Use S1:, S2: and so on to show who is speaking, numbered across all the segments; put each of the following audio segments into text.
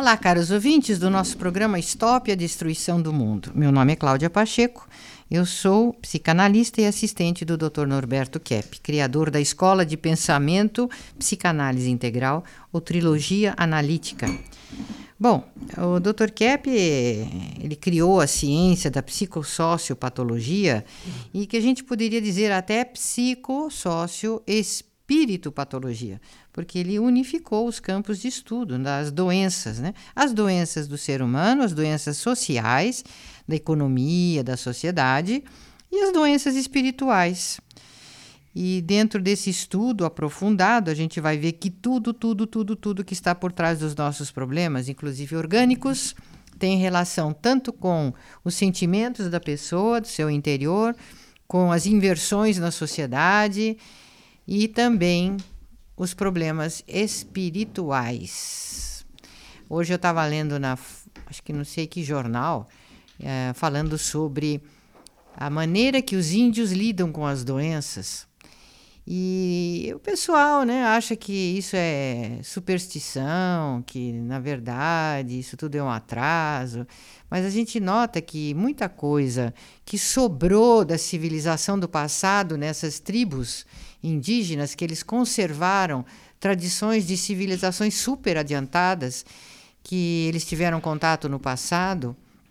S1: Olá, caros ouvintes do nosso programa Stop a Destruição do Mundo. Meu nome é Cláudia Pacheco, eu sou psicanalista e assistente do Dr. Norberto Kepp, criador da Escola de Pensamento Psicanálise Integral, ou Trilogia Analítica. Bom, o Dr. Kepp, ele criou a ciência da psicossociopatologia e que a gente poderia dizer até psicossocioespiritopatologia, porque ele unificou os campos de estudo das doenças, né? As doenças do ser humano, as doenças sociais, da economia, da sociedade e as doenças espirituais. E dentro desse estudo aprofundado, a gente vai ver que tudo que está por trás dos nossos problemas, inclusive orgânicos, tem relação tanto com os sentimentos da pessoa, do seu interior, com as inversões na sociedade e também os problemas espirituais. Hoje eu estava lendo acho que não sei que jornal, falando sobre a maneira que os índios lidam com as doenças. E o pessoal, né, acha que isso é superstição, que na verdade isso tudo é um atraso, mas a gente nota que muita coisa que sobrou da civilização do passado nessas tribos indígenas, que eles conservaram tradições de civilizações super adiantadas, que eles tiveram contato no passado,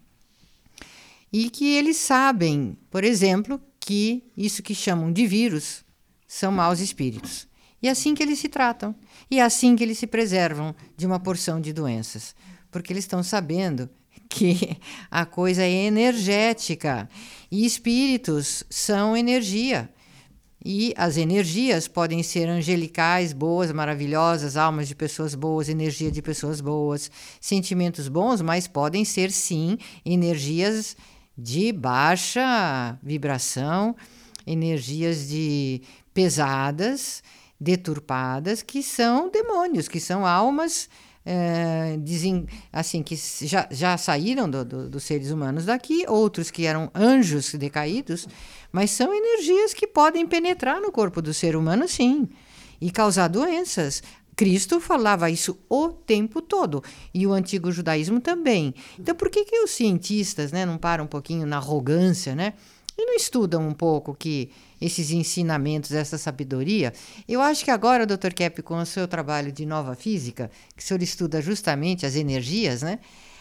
S1: e que eles sabem, por exemplo, que isso que chamam de vírus são maus espíritos. E é assim que eles se tratam. E é assim que eles se preservam de uma porção de doenças. Porque eles estão sabendo que a coisa é energética. E espíritos são energia. E as energias podem ser angelicais, boas, maravilhosas, almas de pessoas boas, energia de pessoas boas, sentimentos bons, mas podem ser, sim, energias de baixa vibração, energias pesadas, deturpadas, que são demônios, que são almas assim, que já saíram dos seres humanos daqui, outros que eram anjos decaídos, mas são energias que podem penetrar no corpo do ser humano, sim, e causar doenças. Cristo falava isso o tempo todo, e o antigo judaísmo também. Então, por que os cientistas, né, não param um pouquinho na arrogância, né? E não estudam um pouco que esses ensinamentos, essa sabedoria? Eu acho que agora, Dr. Kepp, com o seu trabalho de nova física, que o senhor estuda justamente as energias, né?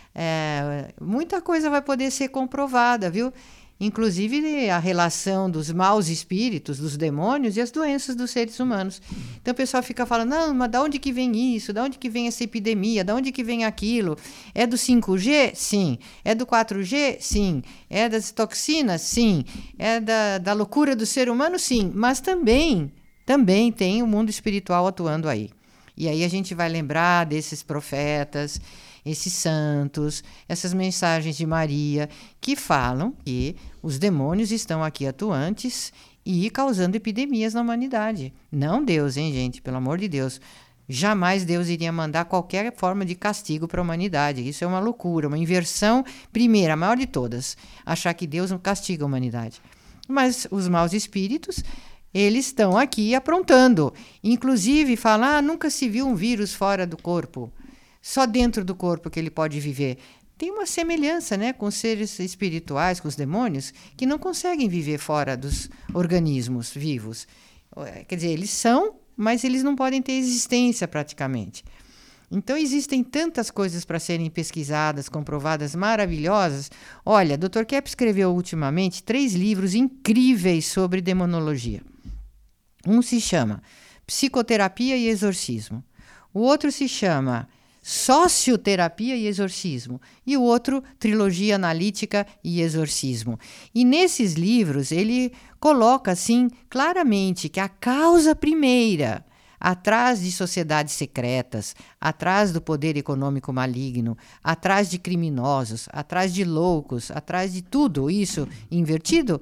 S1: Muita coisa vai poder ser comprovada, viu? Inclusive a relação dos maus espíritos, dos demônios e as doenças dos seres humanos. Então o pessoal fica falando, não, mas de onde que vem isso? De onde que vem essa epidemia? De onde que vem aquilo? É do 5G? Sim. É do 4G? Sim. É das toxinas? Sim. É da loucura do ser humano? Sim. Mas também tem o mundo espiritual atuando aí. E aí a gente vai lembrar desses profetas, esses santos, essas mensagens de Maria, que falam que os demônios estão aqui atuantes e causando epidemias na humanidade. Não Deus, hein, gente? Pelo amor de Deus. Jamais Deus iria mandar qualquer forma de castigo para a humanidade. Isso é uma loucura, uma inversão, primeira, a maior de todas. Achar que Deus não castiga a humanidade. Mas os maus espíritos, eles estão aqui aprontando. Inclusive, falam, nunca se viu um vírus fora do corpo. Só dentro do corpo que ele pode viver. Tem uma semelhança, né, com os seres espirituais, com os demônios, que não conseguem viver fora dos organismos vivos. Quer dizer, eles são, mas eles não podem ter existência praticamente. Então, existem tantas coisas para serem pesquisadas, comprovadas, maravilhosas. Olha, Dr. Kepp escreveu ultimamente 3 livros incríveis sobre demonologia. Um se chama Psicoterapia e Exorcismo. O outro se chama Socioterapia e Exorcismo, e o outro, Trilogia Analítica e Exorcismo. E nesses livros ele coloca assim claramente que a causa primeira, atrás de sociedades secretas, atrás do poder econômico maligno, atrás de criminosos, atrás de loucos, atrás de tudo isso invertido,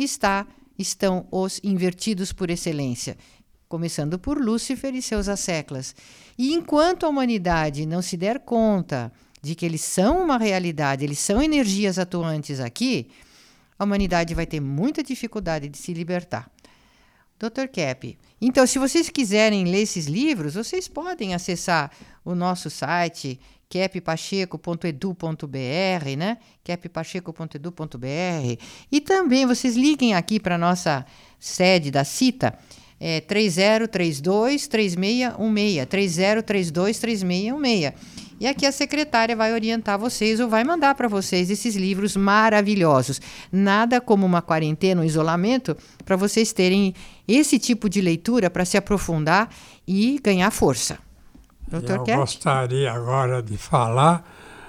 S1: estão os invertidos por excelência, começando por Lúcifer e seus asseclas. E enquanto a humanidade não se der conta de que eles são uma realidade, eles são energias atuantes aqui, a humanidade vai ter muita dificuldade de se libertar. Dr. Kepp, então, se vocês quiserem ler esses livros, vocês podem acessar o nosso site, keppacheco.edu.br, né? keppacheco.edu.br. E também vocês liguem aqui para a nossa sede da CITA, 3032-3616, 3032-3616. E aqui a secretária vai orientar vocês ou vai mandar para vocês esses livros maravilhosos. Nada como uma quarentena, um isolamento, para vocês terem esse tipo de leitura para se aprofundar e ganhar força.
S2: Eu gostaria agora de falar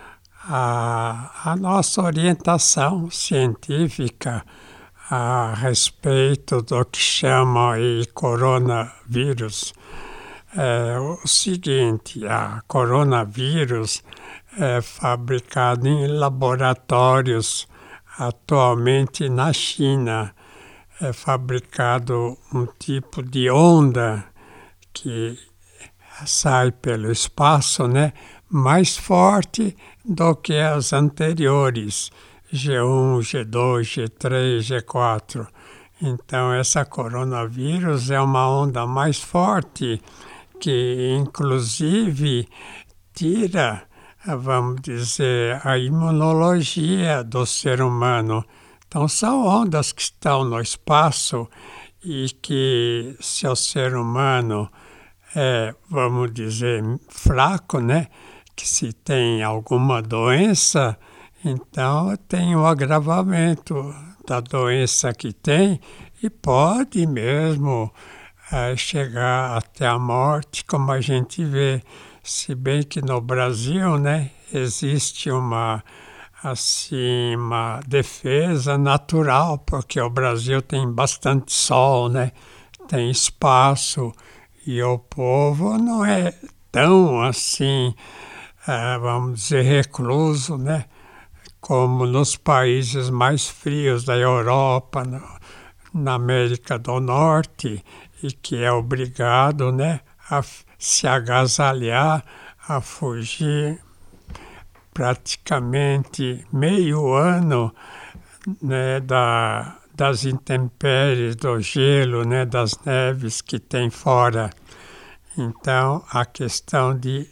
S2: a nossa orientação científica a respeito do que chama aí coronavírus. É o seguinte, a coronavírus é fabricada em laboratórios atualmente na China. É fabricado um tipo de onda que sai pelo espaço, né, mais forte do que as anteriores, G1, G2, G3, G4. Então, essa coronavírus é uma onda mais forte que, inclusive, tira, vamos dizer, a imunologia do ser humano. Então, são ondas que estão no espaço e que, se o ser humano vamos dizer, fraco, né? Que se tem alguma doença, então tem um agravamento da doença que tem e pode mesmo chegar até a morte, como a gente vê. Se bem que no Brasil, né, existe uma defesa natural, porque o Brasil tem bastante sol, né? Tem espaço. E o povo não é tão assim, vamos dizer, recluso, né? Como nos países mais frios da Europa, na América do Norte, e que é obrigado, né, a se agasalhar, a fugir praticamente meio ano, né, das intempéries, do gelo, né, das neves que tem fora. Então, a questão de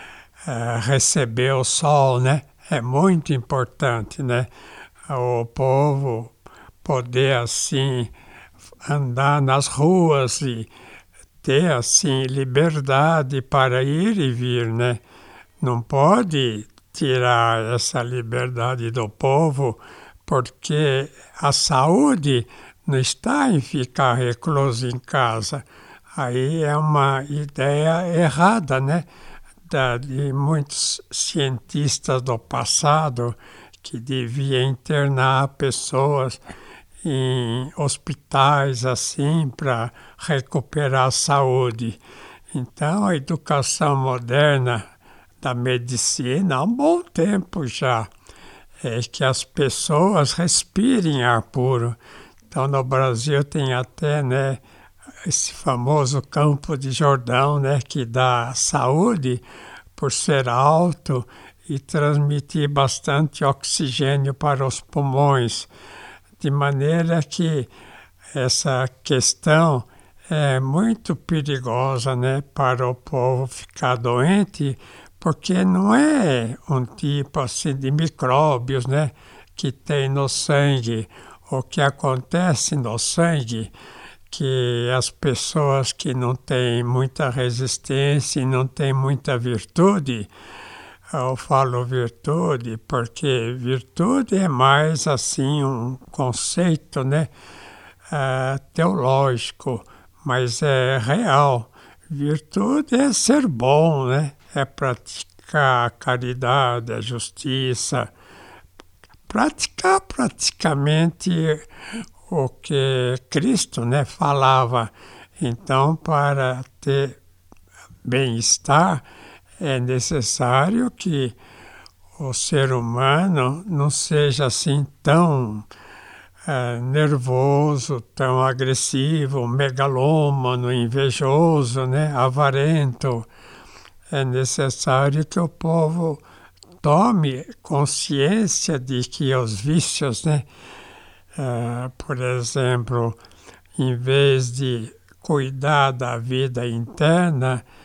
S2: receber o sol, né, é muito importante, né? O povo poder, assim, andar nas ruas e ter, assim, liberdade para ir e vir, né? Não pode tirar essa liberdade do povo, porque a saúde não está em ficar recluso em casa. Aí é uma ideia errada, né? De muitos cientistas do passado que deviam internar pessoas em hospitais assim para recuperar a saúde. Então, a educação moderna da medicina, há um bom tempo já, é que as pessoas respirem ar puro. Então, no Brasil tem até, né, esse famoso Campo de Jordão, né, que dá saúde por ser alto e transmitir bastante oxigênio para os pulmões, de maneira que essa questão é muito perigosa, né, para o povo ficar doente, porque não é um tipo assim de micróbios, né, que tem no sangue. O que acontece no sangue, que as pessoas que não têm muita resistência e não têm muita virtude, eu falo virtude porque virtude é mais assim um conceito, né, teológico, mas é real. Virtude é ser bom, né? É praticar a caridade, a justiça, praticar praticamente o que Cristo, né, falava. Então, para ter bem-estar, é necessário que o ser humano não seja assim tão nervoso, tão agressivo, megalômano, invejoso, né, avarento. É necessário que o povo tome consciência de que os vícios, né, por exemplo, em vez de cuidar da vida interna,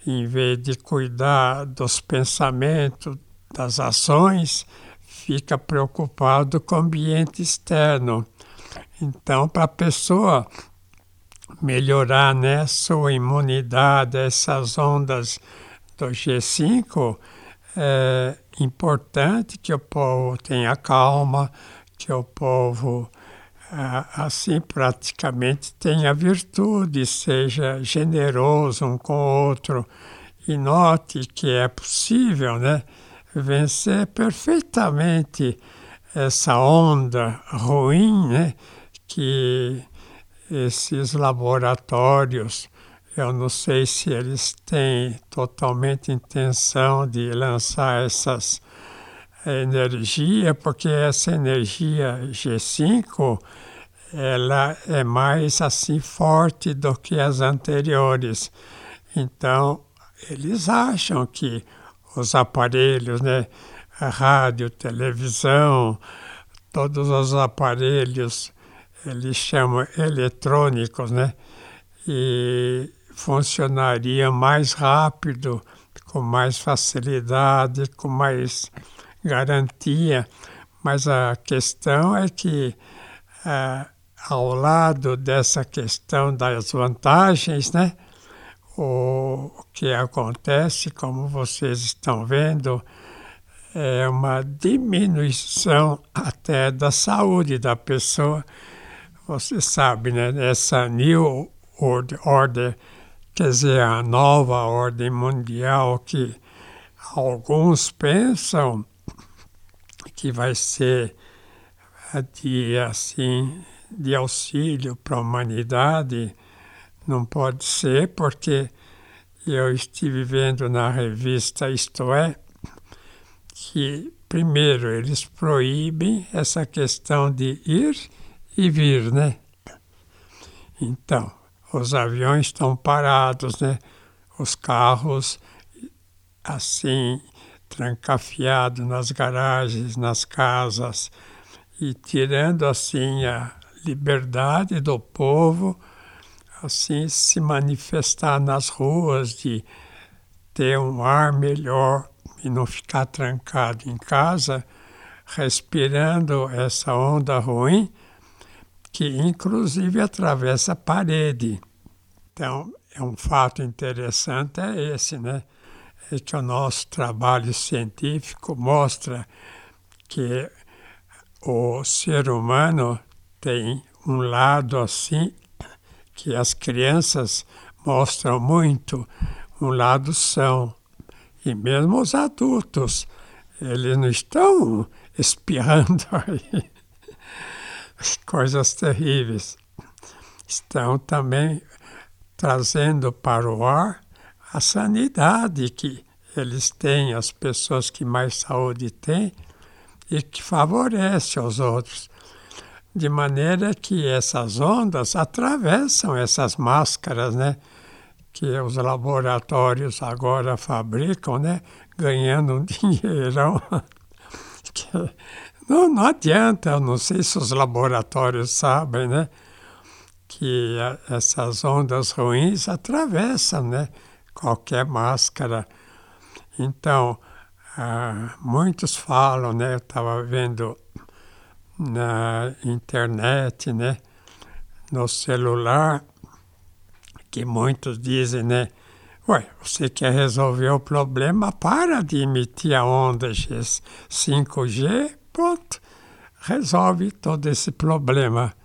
S2: em vez de cuidar dos pensamentos, das ações, fica preocupado com o ambiente externo. Então, para a pessoa melhorar, né, sua imunidade, essas ondas do G5, é importante que o povo tenha calma, que o povo, assim, praticamente tenha virtude, seja generoso um com o outro, e note que é possível, né, vencer perfeitamente essa onda ruim, né, que esses laboratórios, eu não sei se eles têm totalmente intenção de lançar essas energia, porque essa energia G5, ela é mais assim forte do que as anteriores. Então, eles acham que os aparelhos, né, a rádio, televisão, todos os aparelhos, eles chamam eletrônicos, né, e funcionaria mais rápido, com mais facilidade, com mais garantia, mas a questão é que, ao lado dessa questão das vantagens, né, o que acontece, como vocês estão vendo, é uma diminuição até da saúde da pessoa. Você sabe, né, essa New World Order, quer dizer, a nova ordem mundial, que alguns pensam que vai ser de auxílio para a humanidade. Não pode ser, porque eu estive vendo na revista Isto É, que primeiro eles proíbem essa questão de ir e vir, né? Então, os aviões estão parados, né? Os carros, assim, trancafiados nas garagens, nas casas, e tirando, assim, a liberdade do povo, assim, se manifestar nas ruas, de ter um ar melhor e não ficar trancado em casa, respirando essa onda ruim, que inclusive atravessa a parede. Então, é um fato interessante é esse, né? É que o nosso trabalho científico mostra que o ser humano tem um lado assim, que as crianças mostram muito, um lado são. E mesmo os adultos, eles não estão espirrando aí coisas terríveis. Estão também trazendo para o ar a sanidade que eles têm, as pessoas que mais saúde têm, e que favorece aos outros. De maneira que essas ondas atravessam essas máscaras, né, que os laboratórios agora fabricam, né, ganhando um dinheirão. Não adianta, eu não sei se os laboratórios sabem, né, que essas ondas ruins atravessam, né, qualquer máscara. Então, muitos falam, né, eu estava vendo na internet, né, no celular, que muitos dizem, né, ué, você quer resolver o problema, para de emitir a onda 5G, pronto, resolve todo esse problema.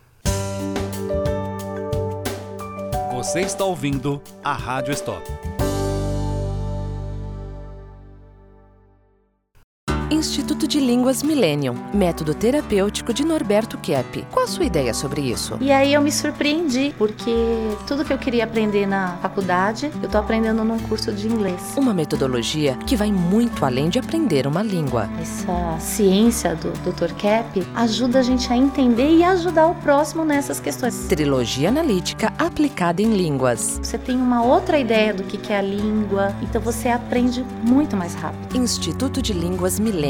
S3: Você está ouvindo a Rádio Stop.
S4: Instituto de Línguas Millennium, método terapêutico de Norberto Kepp. Qual a sua ideia sobre isso?
S5: E aí eu me surpreendi, porque tudo que eu queria aprender na faculdade, eu tô aprendendo num curso de inglês.
S4: Uma metodologia que vai muito além de aprender uma língua.
S5: Essa ciência do Dr. Kepp ajuda a gente a entender e ajudar o próximo nessas questões.
S4: Trilogia analítica aplicada em línguas.
S5: Você tem uma outra ideia do que é a língua, então você aprende muito mais rápido.
S4: Instituto de Línguas Millennium,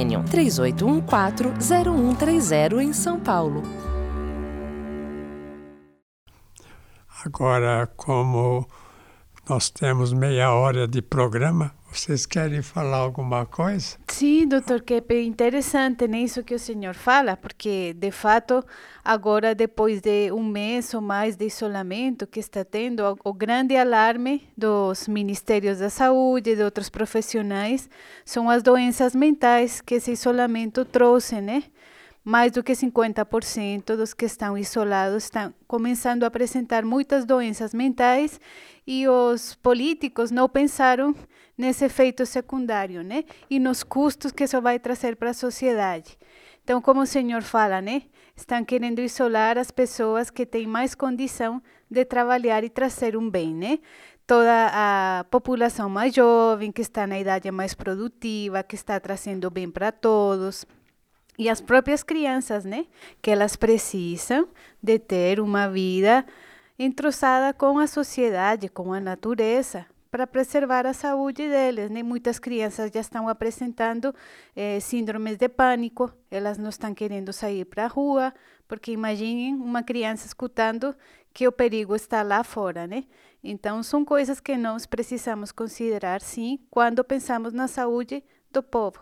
S4: 3814-0130 em São Paulo.
S2: Agora, como nós temos meia hora de programa. Vocês querem falar alguma coisa?
S6: Sim, doutor Keppe, interessante isso que o senhor fala, porque, de fato, agora, depois de um mês ou mais de isolamento que está tendo, o grande alarme dos Ministérios da Saúde e de outros profissionais são as doenças mentais que esse isolamento trouxe, né? Mais do que 50% dos que estão isolados estão começando a apresentar muitas doenças mentais e os políticos não pensaram nesse efeito secundário, né? E nos custos que isso vai trazer para a sociedade. Então, como o senhor fala, né? Estão querendo isolar as pessoas que têm mais condição de trabalhar e trazer um bem, né? Toda a população mais jovem, que está na idade mais produtiva, que está trazendo bem para todos. E as próprias crianças, né? Que elas precisam de ter uma vida entrosada com a sociedade, com a natureza, para preservar a saúde deles, né? Muitas crianças já estão apresentando síndromes de pânico, elas não estão querendo sair para a rua, porque imaginem uma criança escutando que o perigo está lá fora, né? Então, são coisas que nós precisamos considerar, sim, quando pensamos na saúde do povo.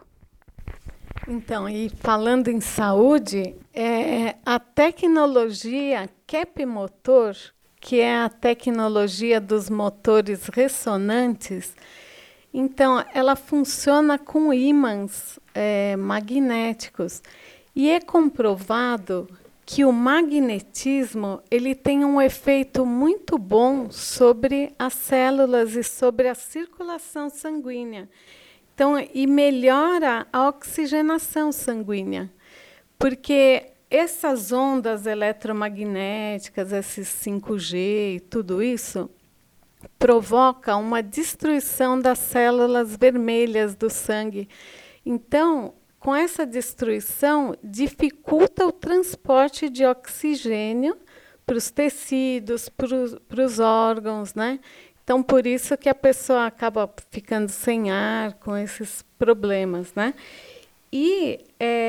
S7: Então, e falando em saúde, a tecnologia Keppe Motor, que é a tecnologia dos motores ressonantes, então ela funciona com ímãs magnéticos. E é comprovado que o magnetismo ele tem um efeito muito bom sobre as células e sobre a circulação sanguínea. Então, e melhora a oxigenação sanguínea, porque essas ondas eletromagnéticas, esses 5G e tudo isso, provoca uma destruição das células vermelhas do sangue. Então, com essa destruição, dificulta o transporte de oxigênio para os tecidos, para os órgãos, né? Então, por isso que a pessoa acaba ficando sem ar, com esses problemas, né? E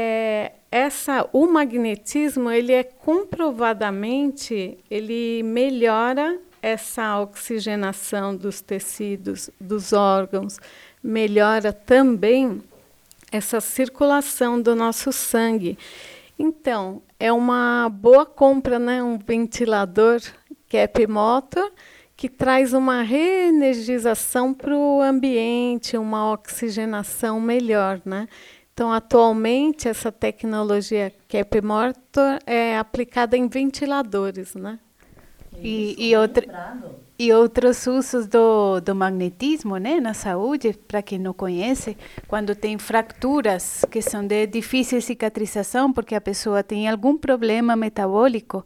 S7: o magnetismo, ele comprovadamente, ele melhora essa oxigenação dos tecidos, dos órgãos, melhora também essa circulação do nosso sangue. Então, é uma boa compra, né? Um ventilador Keppe Motor, que traz uma reenergização para o ambiente, uma oxigenação melhor, né? Então, atualmente, essa tecnologia Keppe Motor é aplicada em ventiladores, né?
S6: E outros usos do magnetismo, né, na saúde, para quem não conhece, quando tem fraturas que são de difícil cicatrização, porque a pessoa tem algum problema metabólico,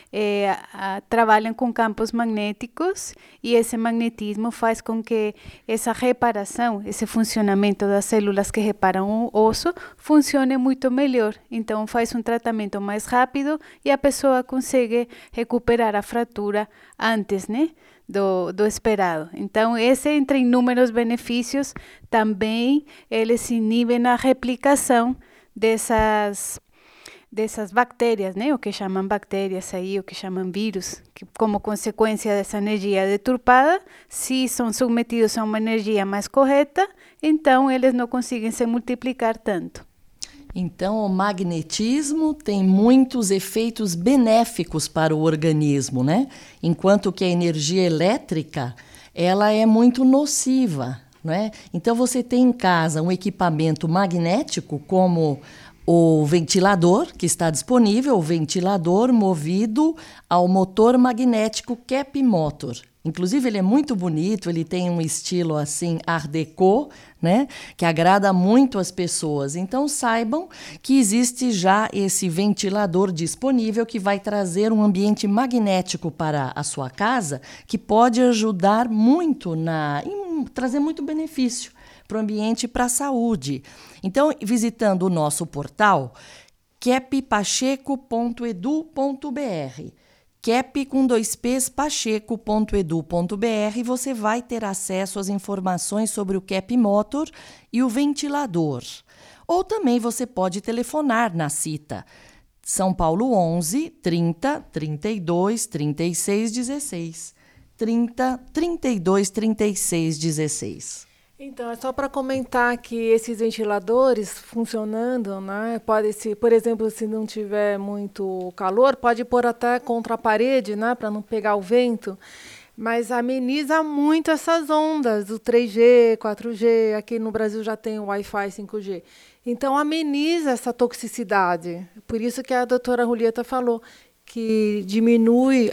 S6: trabalham com campos magnéticos e esse magnetismo faz com que essa reparação, esse funcionamento das células que reparam o osso, funcione muito melhor. Então, faz um tratamento mais rápido e a pessoa consegue recuperar a fratura antes, né, do esperado. Então, esse, entre inúmeros benefícios, também eles inibem a replicação dessas bactérias, né? O que chamam bactérias aí, o que chamam vírus, que como consequência dessa energia deturpada, se são submetidos a uma energia mais correta, então eles não conseguem se multiplicar tanto.
S8: Então, o magnetismo tem muitos efeitos benéficos para o organismo, né? Enquanto que a energia elétrica, ela é muito nociva, né? Então, você tem em casa um equipamento magnético como o ventilador, que está disponível, o ventilador movido ao motor magnético Keppe Motor. Inclusive, ele é muito bonito, ele tem um estilo assim, art déco, né, que agrada muito as pessoas. Então, saibam que existe já esse ventilador disponível que vai trazer um ambiente magnético para a sua casa, que pode ajudar muito trazer muito benefício para o ambiente e para a saúde. Então, visitando o nosso portal, keppacheco.edu.br, Keppe com 2 P's, pacheco.edu.br, você vai ter acesso às informações sobre o Keppe Motor e o ventilador. Ou também você pode telefonar na cita São Paulo 11 30 32 36 16. 30 32 36 16.
S7: Então, é só para comentar que esses ventiladores funcionando, né, pode ser, por exemplo, se não tiver muito calor, pode pôr até contra a parede, né, para não pegar o vento, mas ameniza muito essas ondas do 3G, 4G, aqui no Brasil já tem o Wi-Fi 5G. Então, ameniza essa toxicidade. Por isso que a doutora Julieta falou que diminui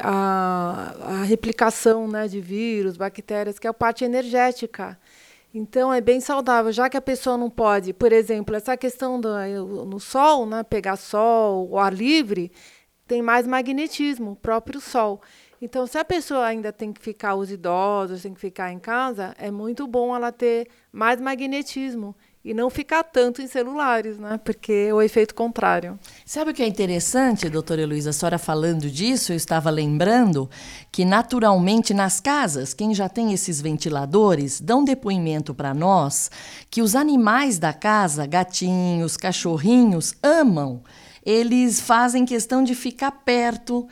S7: a replicação, né, de vírus, bactérias, que é a parte energética. Então, é bem saudável, já que a pessoa não pode, por exemplo, essa questão no sol, né, pegar sol, o ar livre, tem mais magnetismo, o próprio sol. Então, se a pessoa ainda tem que ficar, os idosos, tem que ficar em casa, é muito bom ela ter mais magnetismo e não ficar tanto em celulares, né, porque é o efeito contrário.
S8: Sabe o que é interessante, doutora Heloísa, a senhora falando disso, eu estava lembrando que naturalmente nas casas, quem já tem esses ventiladores, dão depoimento para nós que os animais da casa, gatinhos, cachorrinhos, amam. Eles fazem questão de ficar perto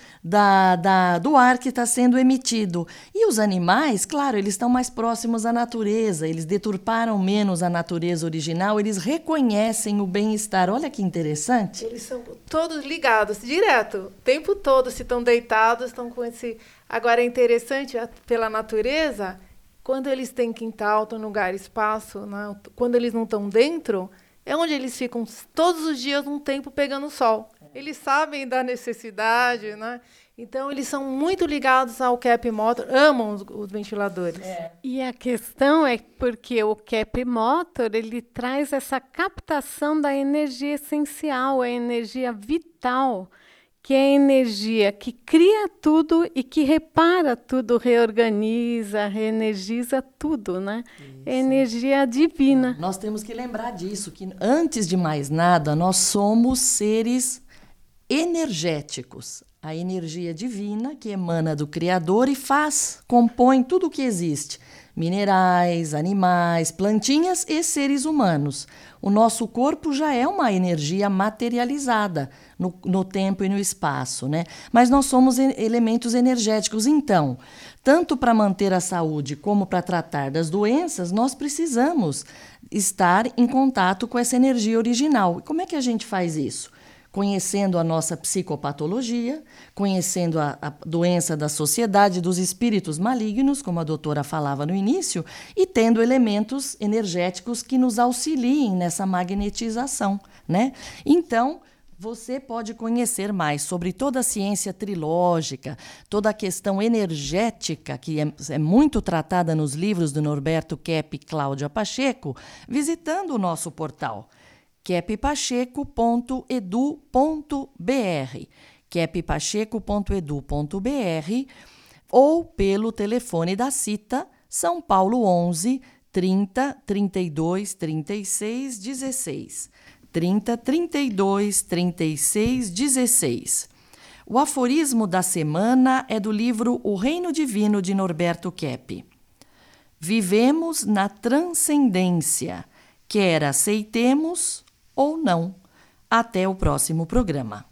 S8: do ar que está sendo emitido. E os animais, claro, eles estão mais próximos à natureza, eles deturparam menos a natureza original, eles reconhecem o bem-estar. Olha que interessante.
S7: Eles são todos ligados, direto, o tempo todo, se estão deitados, estão com esse... Agora, é interessante, pela natureza, quando eles têm quintal, estão em lugar, espaço, né? Quando eles não estão dentro... É onde eles ficam todos os dias um tempo pegando sol. Eles sabem da necessidade, né? Então, eles são muito ligados ao Cap Motor, amam os ventiladores.
S6: E a questão é porque o Cap Motor, ele traz essa captação da energia essencial, a energia vital, que é a energia que cria tudo e que repara tudo, reorganiza, reenergiza tudo, né? É energia divina.
S8: Nós temos que lembrar disso, que antes de mais nada, nós somos seres energéticos. A energia divina que emana do Criador e compõe tudo o que existe. Minerais, animais, plantinhas e seres humanos. O nosso corpo já é uma energia materializada no tempo e no espaço, né? Mas nós somos elementos energéticos. Então, tanto para manter a saúde como para tratar das doenças, nós precisamos estar em contato com essa energia original. E como é que a gente faz isso? Conhecendo a nossa psicopatologia, conhecendo a doença da sociedade, dos espíritos malignos, como a doutora falava no início, e tendo elementos energéticos que nos auxiliem nessa magnetização, né? Então, você pode conhecer mais sobre toda a ciência trilógica, toda a questão energética, que é muito tratada nos livros do Norberto Kepp e Cláudia Pacheco, visitando o nosso portal keppacheco.edu.br, keppacheco.edu.br, ou pelo telefone da CITA, São Paulo 11 30 32 36 16. 30 32 36 16. O aforismo da semana é do livro O Reino Divino, de Norberto Kepp. Vivemos na transcendência, quer aceitemos ou não. Até o próximo programa.